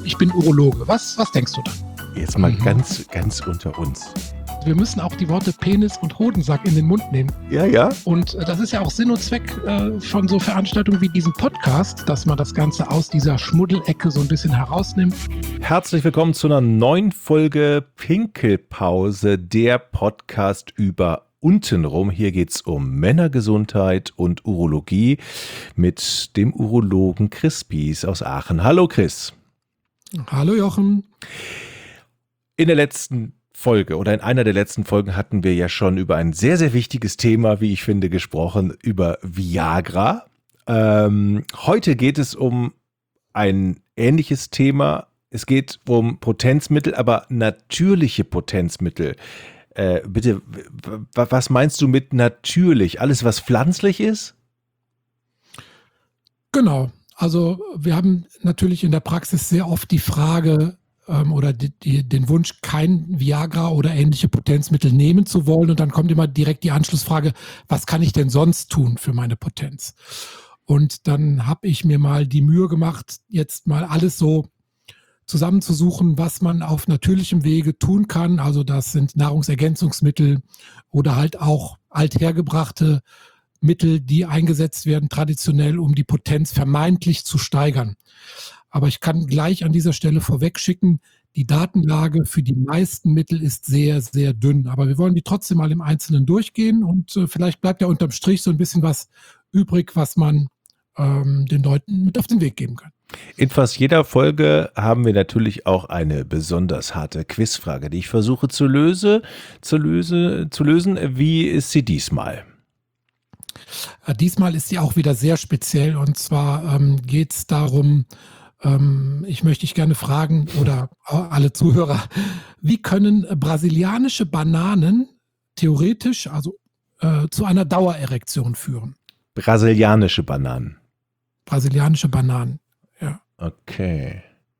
ich bin Urologe. Was denkst du dann? Jetzt mal ganz unter uns. Wir müssen auch die Worte Penis und Hodensack in den Mund nehmen. Ja. Und das ist ja auch Sinn und Zweck von so Veranstaltungen wie diesem Podcast, dass man das Ganze aus dieser Schmuddelecke so ein bisschen herausnimmt. Herzlich willkommen zu einer neuen Folge Pinkelpause, der Podcast über untenrum. Hier geht es um Männergesundheit und Urologie mit dem Urologen Chris Bies aus Aachen. Hallo Chris. Hallo Jochen. In der letzten Folge oder in einer der letzten Folgen hatten wir ja schon über ein sehr, sehr wichtiges Thema, wie ich finde, gesprochen, über Viagra. Heute geht es um ein ähnliches Thema. Es geht um Potenzmittel, aber natürliche Potenzmittel. Bitte, was meinst du mit natürlich? Alles, was pflanzlich ist? Genau. Also wir haben natürlich in der Praxis sehr oft die Frage, oder den Wunsch, kein Viagra oder ähnliche Potenzmittel nehmen zu wollen. Und dann kommt immer direkt die Anschlussfrage, was kann ich denn sonst tun für meine Potenz? Und dann habe ich mir mal die Mühe gemacht, jetzt mal alles so zusammenzusuchen, was man auf natürlichem Wege tun kann. Also das sind Nahrungsergänzungsmittel oder halt auch althergebrachte Mittel, die eingesetzt werden traditionell, um die Potenz vermeintlich zu steigern. Aber ich kann gleich an dieser Stelle vorwegschicken, die Datenlage für die meisten Mittel ist sehr, sehr dünn. Aber wir wollen die trotzdem mal im Einzelnen durchgehen und vielleicht bleibt ja unterm Strich so ein bisschen was übrig, was man den Leuten mit auf den Weg geben kann. In fast jeder Folge haben wir natürlich auch eine besonders harte Quizfrage, die ich versuche zu lösen. Wie ist sie diesmal? Diesmal ist sie auch wieder sehr speziell und zwar geht es darum, ich möchte dich gerne fragen oder alle Zuhörer, wie können brasilianische Bananen theoretisch zu einer Dauererektion führen? Brasilianische Bananen. Brasilianische Bananen, ja. Okay.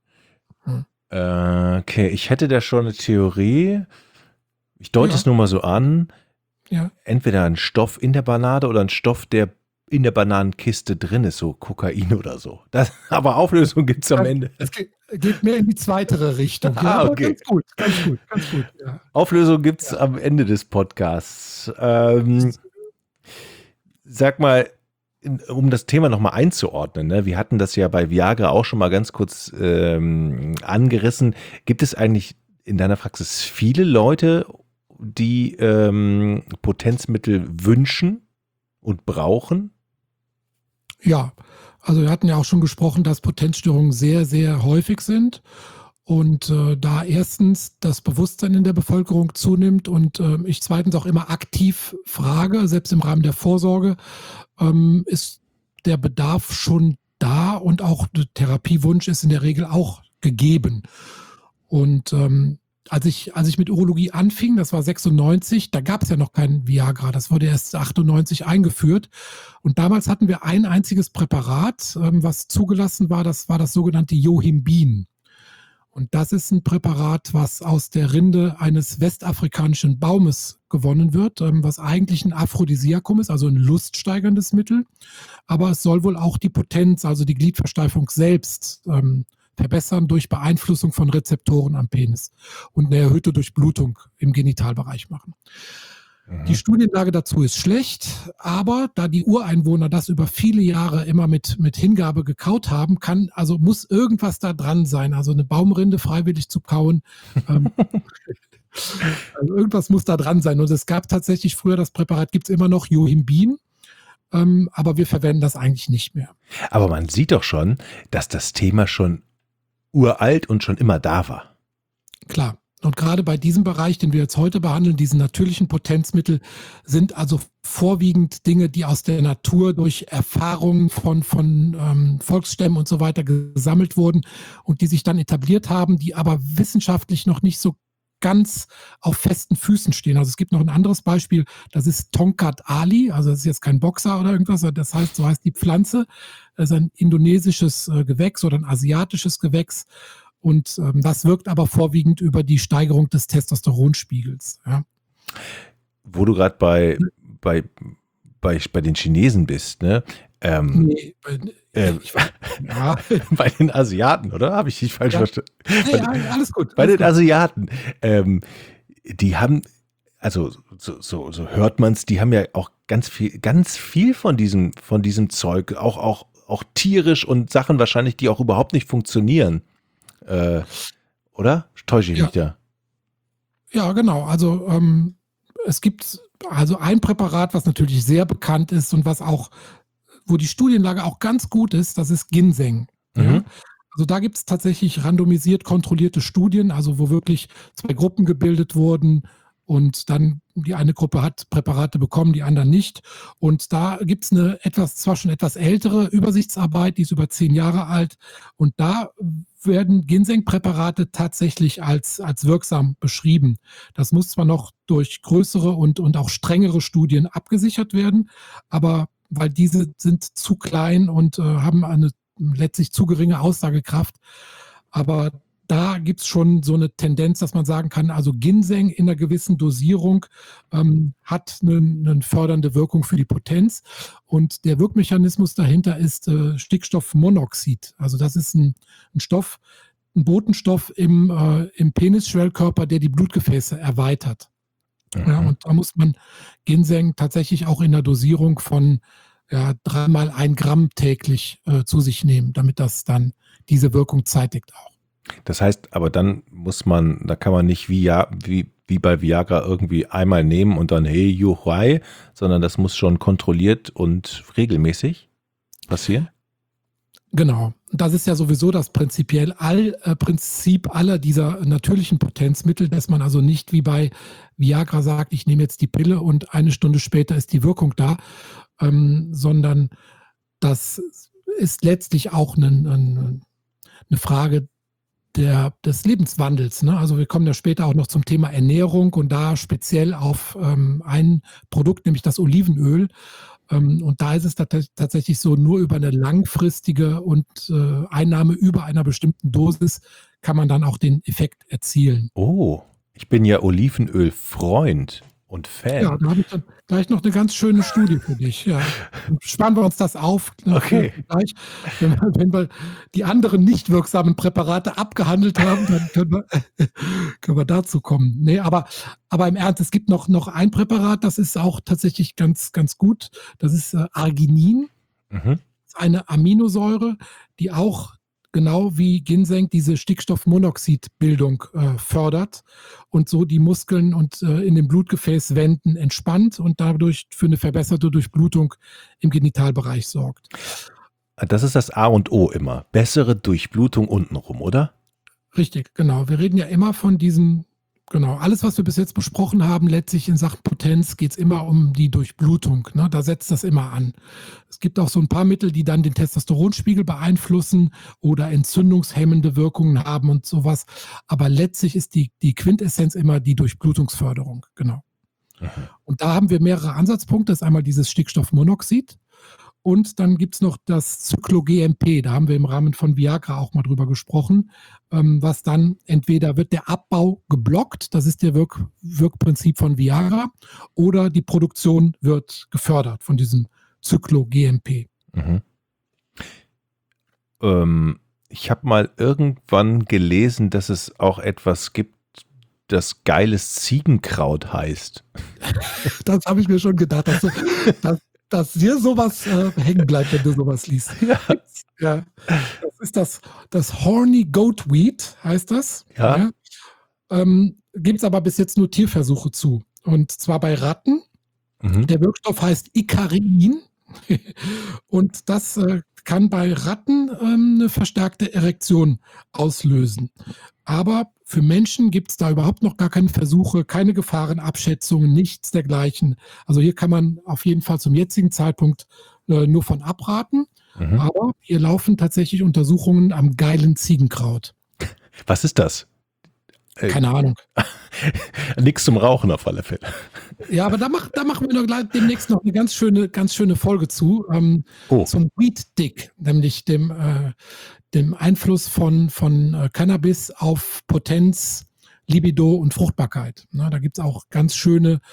Okay, ich hätte da schon eine Theorie. Ich deute es nur mal so an. Ja. Entweder ein Stoff in der Banane oder ein Stoff, der in der Bananenkiste drin ist, so Kokain oder so. Aber Auflösung gibt es am Ende. Es geht mehr in die zweitere Richtung. Ja, okay. Ganz gut. Ja. Auflösung gibt es am Ende des Podcasts. Sag mal, um das Thema nochmal einzuordnen, ne? Wir hatten das ja bei Viagra auch schon mal ganz kurz angerissen. Gibt es eigentlich in deiner Praxis viele Leute, die Potenzmittel wünschen und brauchen? Ja, also wir hatten ja auch schon gesprochen, dass Potenzstörungen sehr, sehr häufig sind und da erstens das Bewusstsein in der Bevölkerung zunimmt und ich zweitens auch immer aktiv frage, selbst im Rahmen der Vorsorge, ist der Bedarf schon da und auch der Therapiewunsch ist in der Regel auch gegeben. Und als ich mit Urologie anfing, das war 96, da gab es ja noch kein Viagra, das wurde erst 98 eingeführt. Und damals hatten wir ein einziges Präparat, was zugelassen war, das war das sogenannte Yohimbin. Und das ist ein Präparat, was aus der Rinde eines westafrikanischen Baumes gewonnen wird, was eigentlich ein Aphrodisiakum ist, also ein luststeigerndes Mittel. Aber es soll wohl auch die Potenz, also die Gliedversteifung selbst, verbessern durch Beeinflussung von Rezeptoren am Penis und eine erhöhte Durchblutung im Genitalbereich machen. Die Studienlage dazu ist schlecht, aber da die Ureinwohner das über viele Jahre immer mit Hingabe gekaut haben, muss irgendwas da dran sein. Also eine Baumrinde freiwillig zu kauen, also irgendwas muss da dran sein. Und es gab tatsächlich früher, das Präparat gibt es immer noch, Yohimbin, aber wir verwenden das eigentlich nicht mehr. Aber man sieht doch schon, dass das Thema schon uralt und schon immer da war. Klar. Und gerade bei diesem Bereich, den wir jetzt heute behandeln, diesen natürlichen Potenzmittel, sind also vorwiegend Dinge, die aus der Natur durch Erfahrungen von Volksstämmen und so weiter gesammelt wurden und die sich dann etabliert haben, die aber wissenschaftlich noch nicht so ganz auf festen Füßen stehen. Also es gibt noch ein anderes Beispiel, das ist Tongkat Ali, also das ist jetzt kein Boxer oder irgendwas, das heißt, so heißt die Pflanze, das ist ein indonesisches Gewächs oder ein asiatisches Gewächs und das wirkt aber vorwiegend über die Steigerung des Testosteronspiegels. Ja. Wo du gerade bei den Chinesen bist, ne? Nee, Ähm, Ich weiß, ja, bei den Asiaten, oder? Habe ich dich falsch ja. verstanden? Nee, alles gut, Bei alles den gut. Asiaten, die haben, also so hört man es, die haben ja auch ganz viel von diesem Zeug, auch tierisch und Sachen wahrscheinlich, die auch überhaupt nicht funktionieren. Äh, oder? Täusche ich mich Ja, da? ja, genau. Also es gibt also ein Präparat, was natürlich sehr bekannt ist und was auch, wo die Studienlage auch ganz gut ist, das ist Ginseng. Ja? Mhm. Also da gibt es tatsächlich randomisiert kontrollierte Studien, also wo wirklich zwei Gruppen gebildet wurden und dann die eine Gruppe hat Präparate bekommen, die anderen nicht. Und da gibt es eine etwas, zwar schon etwas ältere Übersichtsarbeit, die ist über 10 Jahre alt, und da werden Ginseng-Präparate tatsächlich als wirksam beschrieben. Das muss zwar noch durch größere und auch strengere Studien abgesichert werden, aber weil diese sind zu klein und haben eine letztlich zu geringe Aussagekraft. Aber da gibt es schon so eine Tendenz, dass man sagen kann, also Ginseng in einer gewissen Dosierung hat eine fördernde Wirkung für die Potenz. Und der Wirkmechanismus dahinter ist Stickstoffmonoxid. Also das ist ein Stoff, ein Botenstoff im Penisschwellkörper, der die Blutgefäße erweitert. Ja, Mhm. und da muss man Ginseng tatsächlich auch in der Dosierung von 3 mal 1 Gramm täglich zu sich nehmen, damit das dann diese Wirkung zeitigt auch. Das heißt, aber dann da kann man nicht wie bei Viagra irgendwie einmal nehmen und dann hey, juhai, sondern das muss schon kontrolliert und regelmäßig passieren? Genau. Das ist ja sowieso das Prinzip aller dieser natürlichen Potenzmittel, dass man also nicht wie bei Viagra sagt, ich nehme jetzt die Pille und eine Stunde später ist die Wirkung da, sondern das ist letztlich auch eine Frage des Lebenswandels. Ne? Also wir kommen ja später auch noch zum Thema Ernährung und da speziell auf ein Produkt, nämlich das Olivenöl. Und da ist es tatsächlich so, nur über eine langfristige und Einnahme über einer bestimmten Dosis kann man dann auch den Effekt erzielen. Oh, ich bin ja Olivenöl-Freund und Ja, Fan. da habe ich dann gleich noch eine ganz schöne Studie für dich. Ja, dann sparen wir uns das auf für Okay. gleich. Wenn wir die anderen nicht wirksamen Präparate abgehandelt haben, dann können wir dazu kommen. Ne, aber im Ernst, es gibt noch ein Präparat, das ist auch tatsächlich ganz gut. Das ist Arginin. Mhm. Das ist eine Aminosäure, die auch genau wie Ginseng diese Stickstoffmonoxidbildung fördert und so die Muskeln und in den Blutgefäßwänden entspannt und dadurch für eine verbesserte Durchblutung im Genitalbereich sorgt. Das ist das A und O immer. Bessere Durchblutung untenrum, oder? Richtig, genau. Wir reden ja immer von diesem, genau, alles, was wir bis jetzt besprochen haben, letztlich in Sachen Potenz geht es immer um die Durchblutung. Ne? Da setzt das immer an. Es gibt auch so ein paar Mittel, die dann den Testosteronspiegel beeinflussen oder entzündungshemmende Wirkungen haben und sowas. Aber letztlich ist die Quintessenz immer die Durchblutungsförderung. Genau. Mhm. Und da haben wir mehrere Ansatzpunkte. Das ist einmal dieses Stickstoffmonoxid. Und dann gibt es noch das Cyclo-GMP, da haben wir im Rahmen von Viagra auch mal drüber gesprochen, was dann entweder wird der Abbau geblockt, das ist der Wirkprinzip von Viagra, oder die Produktion wird gefördert von diesem Cyclo-GMP. Mhm. Ich habe mal irgendwann gelesen, dass es auch etwas gibt, das geiles Ziegenkraut heißt. Das habe ich mir schon gedacht, dass dir sowas hängen bleibt, wenn du sowas liest. Ja. Ja, das ist das Horny Goatweed, heißt das. Ja. Ja. Gibt es aber bis jetzt nur Tierversuche zu. Und zwar bei Ratten. Mhm. Der Wirkstoff heißt Icarin. Und das kann bei Ratten eine verstärkte Erektion auslösen. Aber für Menschen gibt es da überhaupt noch gar keine Versuche, keine Gefahrenabschätzungen, nichts dergleichen. Also hier kann man auf jeden Fall zum jetzigen Zeitpunkt nur von abraten. Mhm. Aber hier laufen tatsächlich Untersuchungen am geilen Ziegenkraut. Was ist das? Keine Ahnung. Nix zum Rauchen auf alle Fälle. Ja, aber da machen wir noch demnächst noch eine ganz schöne Folge zu. Oh. Zum Weed Dick, nämlich dem Einfluss von Cannabis auf Potenz, Libido und Fruchtbarkeit. Na, da gibt es auch ganz schöne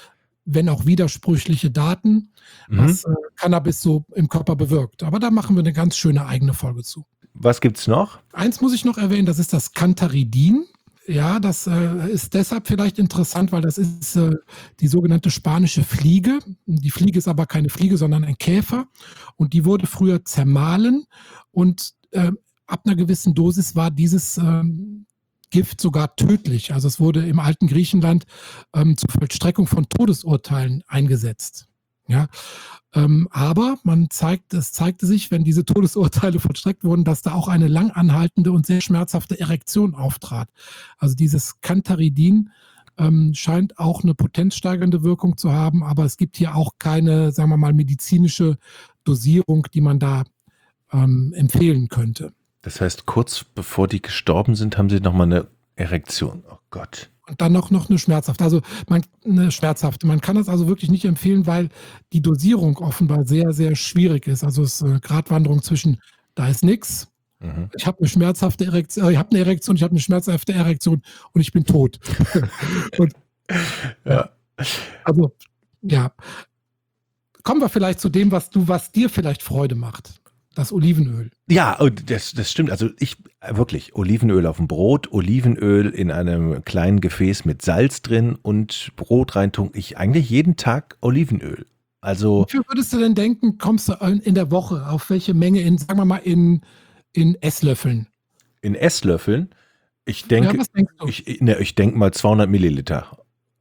wenn auch widersprüchliche Daten, Mhm. was Cannabis so im Körper bewirkt. Aber da machen wir eine ganz schöne eigene Folge zu. Was gibt's noch? Eins muss ich noch erwähnen, das ist das Cantharidin. Ja, das ist deshalb vielleicht interessant, weil das ist die sogenannte spanische Fliege. Die Fliege ist aber keine Fliege, sondern ein Käfer. Und die wurde früher zermahlen. Und ab einer gewissen Dosis war dieses Gift sogar tödlich. Also es wurde im alten Griechenland zur Vollstreckung von Todesurteilen eingesetzt. Ja, aber es zeigte sich, wenn diese Todesurteile vollstreckt wurden, dass da auch eine lang anhaltende und sehr schmerzhafte Erektion auftrat. Also dieses Cantharidin scheint auch eine potenzsteigernde Wirkung zu haben, aber es gibt hier auch keine, sagen wir mal, medizinische Dosierung, die man da empfehlen könnte. Das heißt, kurz bevor die gestorben sind, haben sie nochmal eine Erektion. Oh Gott. Und dann noch eine schmerzhafte. Also eine schmerzhafte. Man kann das also wirklich nicht empfehlen, weil die Dosierung offenbar sehr, sehr schwierig ist. Also es ist eine Gratwanderung zwischen, da ist nichts, Mhm. ich habe eine schmerzhafte Erektion, ich habe eine Erektion, ich habe eine schmerzhafte Erektion und ich bin tot. Und, Ja. also, ja. Kommen wir vielleicht zu dem, was dir vielleicht Freude macht. Das Olivenöl. Ja, und das stimmt. Also wirklich, Olivenöl auf dem Brot, Olivenöl in einem kleinen Gefäß mit Salz drin und Brot reintun. Ich eigentlich jeden Tag Olivenöl. Also Wie viel würdest du denn denken, kommst du in der Woche auf welche Menge sagen wir mal, in Esslöffeln? in Esslöffeln, ich Ja, denke, was denkst du? ich denke mal 200 Milliliter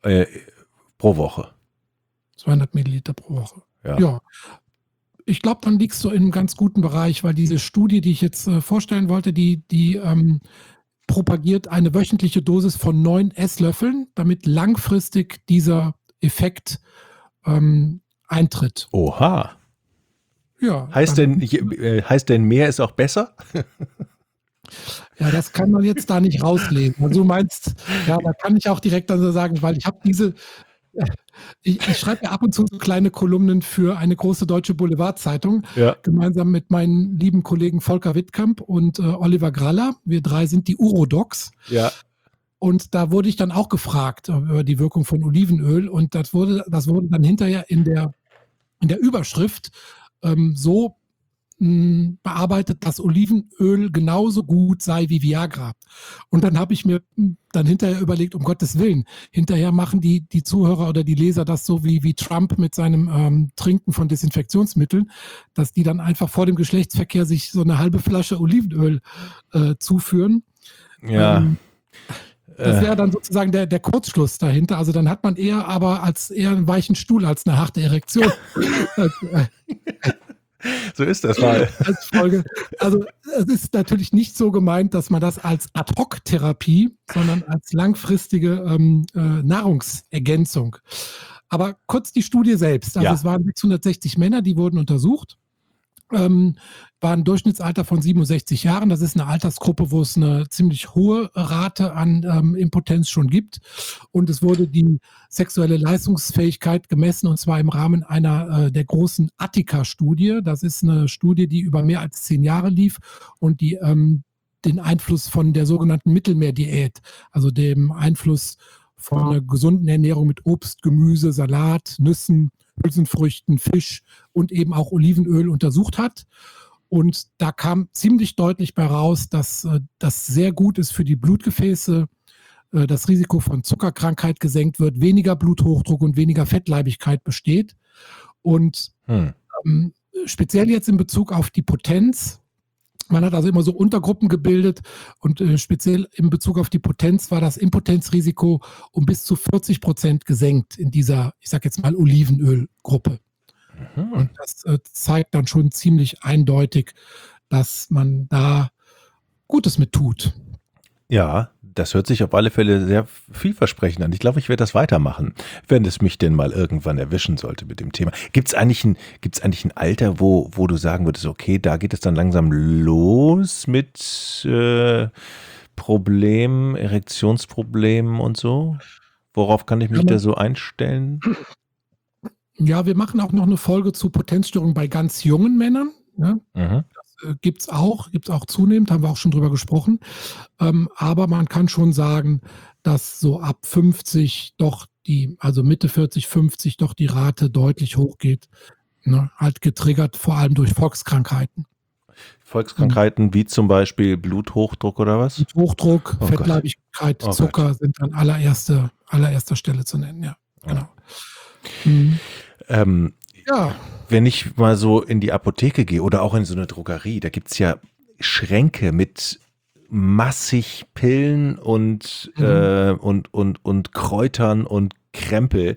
pro Woche. 200 Milliliter pro Woche. Ja. Ja. Ich glaube, dann liegst du in einem ganz guten Bereich, weil diese Studie, die ich jetzt vorstellen wollte, die propagiert eine wöchentliche Dosis von 9 Esslöffeln, damit langfristig dieser Effekt eintritt. Oha. Ja, Heißt denn mehr ist auch besser? ja, das kann man jetzt da nicht rauslesen. Also du meinst, ja, da kann ich auch direkt dann so sagen, weil ich habe ich schreibe ja ab und zu so kleine Kolumnen für eine große deutsche Boulevardzeitung, Ja. gemeinsam mit meinen lieben Kollegen Volker Wittkamp und Oliver Graller. Wir drei sind die Urodocs. Ja. Und da wurde ich dann auch gefragt über die Wirkung von Olivenöl. Und das wurde dann hinterher in der Überschrift so bearbeitet, dass Olivenöl genauso gut sei wie Viagra. Und dann habe ich mir dann hinterher überlegt, um Gottes Willen, hinterher machen die Zuhörer oder die Leser das so wie Trump mit seinem Trinken von Desinfektionsmitteln, dass die dann einfach vor dem Geschlechtsverkehr sich so eine halbe Flasche Olivenöl zuführen. Ja. Das wäre dann sozusagen der Kurzschluss dahinter. Also dann hat man eher einen weichen Stuhl als eine harte Erektion. So ist das mal. Als Folge. Also es ist natürlich nicht so gemeint, dass man das als Ad-Hoc-Therapie, sondern als langfristige Nahrungsergänzung. Aber kurz die Studie selbst. Also Ja. es waren 660 Männer, die wurden untersucht. War ein Durchschnittsalter von 67 Jahren. Das ist eine Altersgruppe, wo es eine ziemlich hohe Rate an Impotenz schon gibt. Und es wurde die sexuelle Leistungsfähigkeit gemessen, und zwar im Rahmen einer der großen Attica-Studie. Das ist eine Studie, die über mehr als 10 Jahre lief und die den Einfluss von der sogenannten Mittelmeerdiät, also dem Einfluss von einer gesunden Ernährung mit Obst, Gemüse, Salat, Nüssen, Hülsenfrüchten, Fisch und eben auch Olivenöl untersucht hat. Und da kam ziemlich deutlich bei raus, dass das sehr gut ist für die Blutgefäße, das Risiko von Zuckerkrankheit gesenkt wird, weniger Bluthochdruck und weniger Fettleibigkeit besteht. Und speziell jetzt in Bezug auf die Potenz, man hat also immer so Untergruppen gebildet und speziell in Bezug auf die Potenz war das Impotenzrisiko um bis zu 40% gesenkt in dieser, ich sage jetzt mal, Olivenölgruppe. Und das zeigt dann schon ziemlich eindeutig, dass man da Gutes mit tut. Ja, das hört sich auf alle Fälle sehr vielversprechend an. Ich glaube, ich werde das weitermachen, wenn es mich denn mal irgendwann erwischen sollte mit dem Thema. Gibt's eigentlich ein Alter, wo du sagen würdest, okay, da geht es dann langsam los mit Problemen, Erektionsproblemen und so? Worauf kann ich mich da so einstellen? Ja, wir machen auch noch eine Folge zu Potenzstörungen bei ganz jungen Männern. Ne? Mhm. Gibt's auch zunehmend, haben wir auch schon drüber gesprochen. Aber man kann schon sagen, dass so ab 50 doch die also Mitte 40, 50 doch die Rate deutlich hochgeht, ne? Halt getriggert vor allem durch Volkskrankheiten. Volkskrankheiten wie zum Beispiel Bluthochdruck oder was? Bluthochdruck, Oh Gott. Fettleibigkeit, Oh Gott. Zucker sind an allererster Stelle zu nennen, ja, genau. Ja, Wenn ich mal so in die Apotheke gehe oder auch in so eine Drogerie, da gibt es ja Schränke mit massig Pillen und Kräutern und Krempel.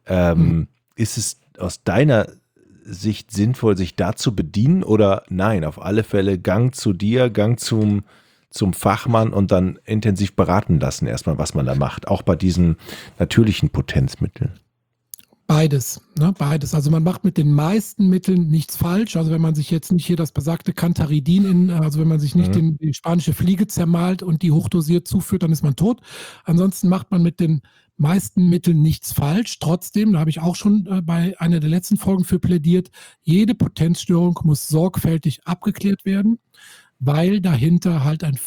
Ist es aus deiner Sicht sinnvoll, sich da zu bedienen oder nein? Auf alle Fälle Gang zu dir, Gang zum Fachmann und dann intensiv beraten lassen erstmal, was man da macht. Auch bei diesen natürlichen Potenzmitteln. beides, ne, beides. Also man macht mit den meisten Mitteln nichts falsch. Also wenn man sich jetzt nicht hier das besagte Cantharidin also wenn man sich nicht die spanische Fliege zermalt und die hochdosiert zuführt, dann ist man tot. Ansonsten macht man mit den meisten Mitteln nichts falsch. Trotzdem, da habe ich auch schon bei einer der letzten Folgen für plädiert, jede Potenzstörung muss sorgfältig abgeklärt werden, weil dahinter halt ein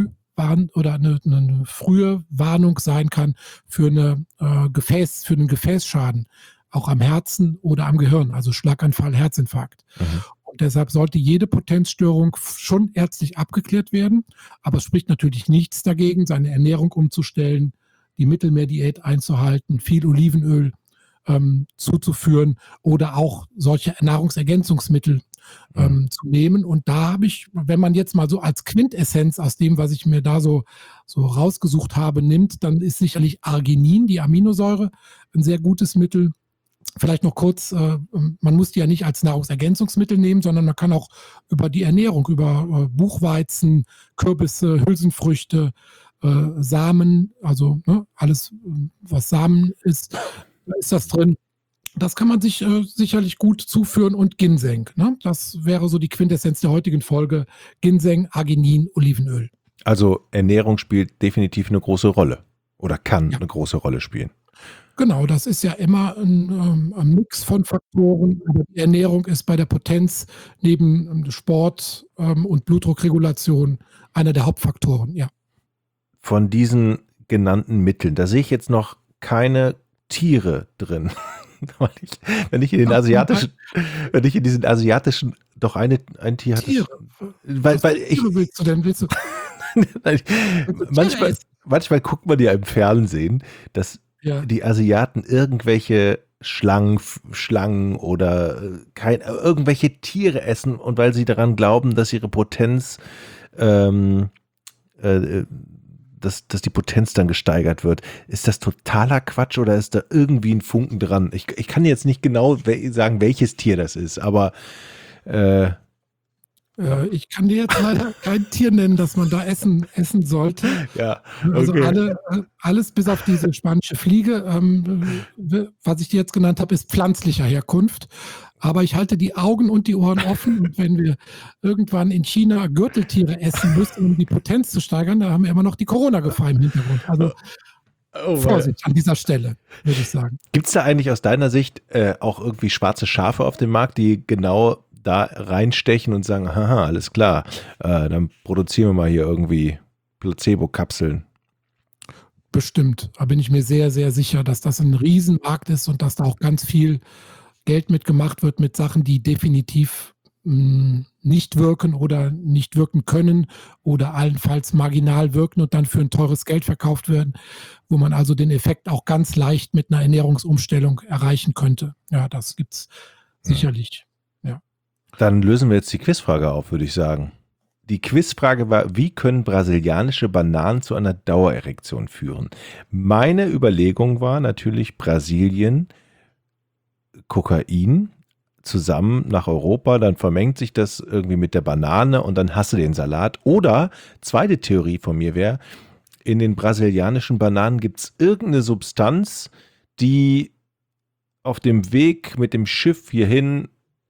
oder eine frühe Warnung sein kann für einen Gefäßschaden, auch am Herzen oder am Gehirn, also Schlaganfall, Herzinfarkt. Und deshalb sollte jede Potenzstörung schon ärztlich abgeklärt werden, aber es spricht natürlich nichts dagegen, seine Ernährung umzustellen, die Mittelmeerdiät einzuhalten, viel Olivenöl zuzuführen oder auch solche Nahrungsergänzungsmittel zu nehmen. Und da habe ich, wenn man jetzt mal so als Quintessenz aus dem, was ich mir da so rausgesucht habe, nimmt, dann ist sicherlich Arginin, die Aminosäure, ein sehr gutes Mittel. Vielleicht noch kurz, man muss die ja nicht als Nahrungsergänzungsmittel nehmen, sondern man kann auch über die Ernährung, über Buchweizen, Kürbisse, Hülsenfrüchte, Samen, also alles, was Samen ist, ist das drin. Das kann man sich sicherlich gut zuführen und Ginseng. Ne? Das wäre so die Quintessenz der heutigen Folge. Ginseng, Arginin, Olivenöl. Also Ernährung spielt definitiv eine große Rolle oder kann eine große Rolle spielen. Genau, das ist ja immer ein Mix von Faktoren. Aber die Ernährung ist bei der Potenz neben Sport und Blutdruckregulation einer der Hauptfaktoren, ja. Von diesen genannten Mitteln, da sehe ich jetzt noch keine Tiere drin. Wenn ich in diesen asiatischen, doch ein Tier hatte. Tiere. Weil ich, Willst du? manchmal guckt man ja im Fernsehen, dass die Asiaten irgendwelche Schlangen oder irgendwelche Tiere essen und weil sie daran glauben, dass ihre Potenz dass die Potenz dann gesteigert wird. Ist das totaler Quatsch oder ist da irgendwie ein Funken dran? Ich kann jetzt nicht genau sagen, welches Tier das ist, aber ich kann dir jetzt leider kein Tier nennen, das man da essen sollte. Ja, Also okay. alles bis auf diese spanische Fliege, was ich dir jetzt genannt habe, ist pflanzlicher Herkunft. Aber ich halte die Augen und die Ohren offen. Und wenn wir irgendwann in China Gürteltiere essen müssen, um die Potenz zu steigern, da haben wir immer noch die Corona-Gefahr im Hintergrund. Also Vorsicht an dieser Stelle, würde ich sagen. Gibt es da eigentlich aus deiner Sicht auch irgendwie schwarze Schafe auf dem Markt, die genau da reinstechen und sagen, haha, alles klar, dann produzieren wir mal hier irgendwie Placebo-Kapseln? Bestimmt. Da bin ich mir sehr, sehr sicher, dass das ein Riesenmarkt ist und dass da auch ganz viel Geld mitgemacht wird mit Sachen, die definitiv nicht wirken oder nicht wirken können oder allenfalls marginal wirken und dann für ein teures Geld verkauft werden, wo man also den Effekt auch ganz leicht mit einer Ernährungsumstellung erreichen könnte. Ja, das gibt's sicherlich. Ja. Dann lösen wir jetzt die Quizfrage auf, würde ich sagen. Die Quizfrage war, wie können brasilianische Bananen zu einer Dauererektion führen? Meine Überlegung war natürlich Brasilien, Kokain, zusammen nach Europa, dann vermengt sich das irgendwie mit der Banane und dann hast du den Salat. Oder, zweite Theorie von mir wäre, in den brasilianischen Bananen gibt es irgendeine Substanz, die auf dem Weg mit dem Schiff hierhin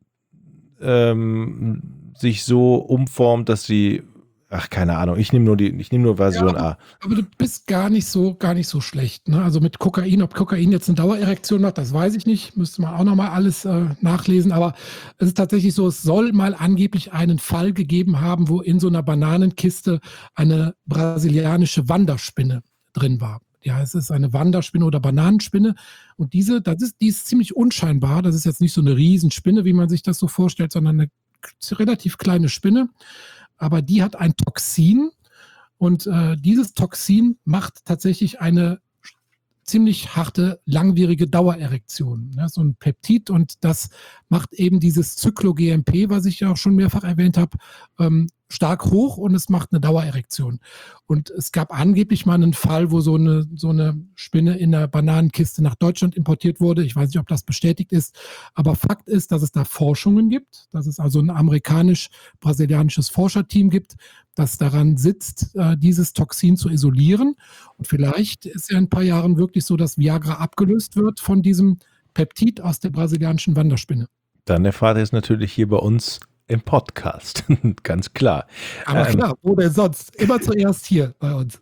sich so umformt, dass sie, keine Ahnung, ich nehme nur Version A. Aber du bist gar nicht so schlecht. Ne? Also mit Kokain, ob Kokain jetzt eine Dauererektion macht, das weiß ich nicht. Müsste man auch nochmal alles nachlesen. Aber es ist tatsächlich so, es soll mal angeblich einen Fall gegeben haben, wo in so einer Bananenkiste eine brasilianische Wanderspinne drin war. es ist eine Wanderspinne oder Bananenspinne. Und die ist ziemlich unscheinbar. Das ist jetzt nicht so eine Riesenspinne, wie man sich das so vorstellt, sondern eine relativ kleine Spinne. Aber die hat ein Toxin und dieses Toxin macht tatsächlich eine ziemlich harte, langwierige Dauererektion. Ne? So ein Peptid, und das macht eben dieses Cyclo-GMP, was ich ja auch schon mehrfach erwähnt habe, stark hoch, und es macht eine Dauererektion. Und es gab angeblich mal einen Fall, wo so eine Spinne in einer Bananenkiste nach Deutschland importiert wurde. Ich weiß nicht, ob das bestätigt ist, aber Fakt ist, dass es da Forschungen gibt, dass es also ein amerikanisch-brasilianisches Forscherteam gibt, das daran sitzt, dieses Toxin zu isolieren. Und vielleicht ist ja in ein paar Jahren wirklich so, dass Viagra abgelöst wird von diesem Peptid aus der brasilianischen Wanderspinne. Dann erfahrt ihr es natürlich hier bei uns im Podcast, ganz klar. Aber klar, wo denn sonst? Immer zuerst hier bei uns.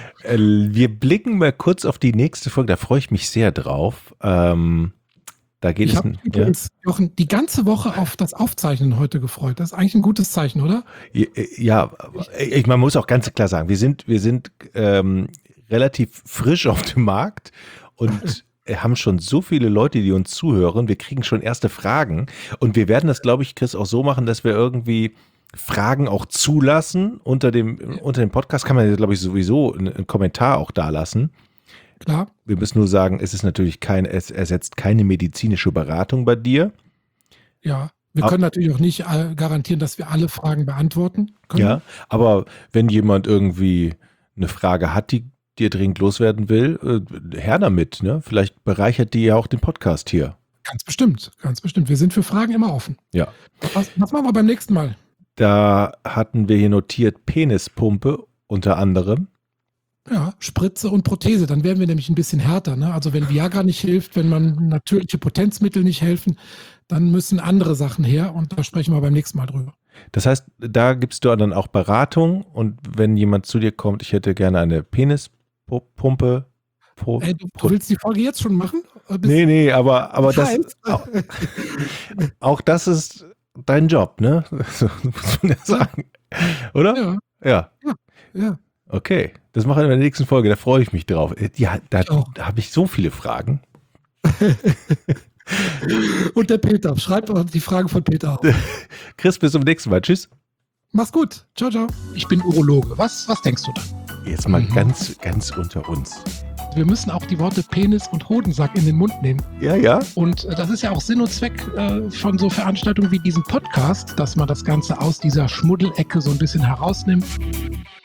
Wir blicken mal kurz auf die nächste Folge, da freue ich mich sehr drauf. Da geht Ich habe übrigens, Jochen, die ganze Woche auf das Aufzeichnen heute gefreut. Das ist eigentlich ein gutes Zeichen, oder? Ja, man muss auch ganz klar sagen, wir sind relativ frisch auf dem Markt und haben schon so viele Leute, die uns zuhören. Wir kriegen schon erste Fragen und wir werden das, glaube ich, Chris, auch so machen, dass wir irgendwie Fragen auch zulassen. Unter dem Podcast kann man, glaube ich, sowieso einen Kommentar auch da lassen. Klar. Wir müssen nur sagen, es ersetzt keine medizinische Beratung bei dir. Ja, wir können natürlich auch nicht garantieren, dass wir alle Fragen beantworten können. Ja, aber wenn jemand irgendwie eine Frage hat, die dir dringend loswerden will, her damit, ne? Vielleicht bereichert die ja auch den Podcast hier. Ganz bestimmt, ganz bestimmt. Wir sind für Fragen immer offen. Ja. Was machen wir beim nächsten Mal? Da hatten wir hier notiert Penispumpe unter anderem. Ja, Spritze und Prothese, dann werden wir nämlich ein bisschen härter. Ne? Also wenn Viagra nicht hilft, wenn man natürliche Potenzmittel nicht helfen, dann müssen andere Sachen her, und da sprechen wir beim nächsten Mal drüber. Das heißt, da gibst du dann auch Beratung, und wenn jemand zu dir kommt, ich hätte gerne eine Penispumpe. Du willst die Folge jetzt schon machen? Nee, aber das auch das ist dein Job, ne? So muss man ja sagen. Oder? Ja. Okay, das machen wir in der nächsten Folge, da freue ich mich drauf. Ja, da habe ich so viele Fragen. Und der Peter, schreibt die Fragen von Peter auf. Chris, bis zum nächsten Mal. Tschüss. Mach's gut. Ciao, ciao. Ich bin Urologe. Was denkst du dann? Jetzt mal ganz, ganz unter uns. Wir müssen auch die Worte Penis und Hodensack in den Mund nehmen. Ja. Und das ist ja auch Sinn und Zweck von so Veranstaltungen wie diesem Podcast, dass man das Ganze aus dieser Schmuddelecke so ein bisschen herausnimmt.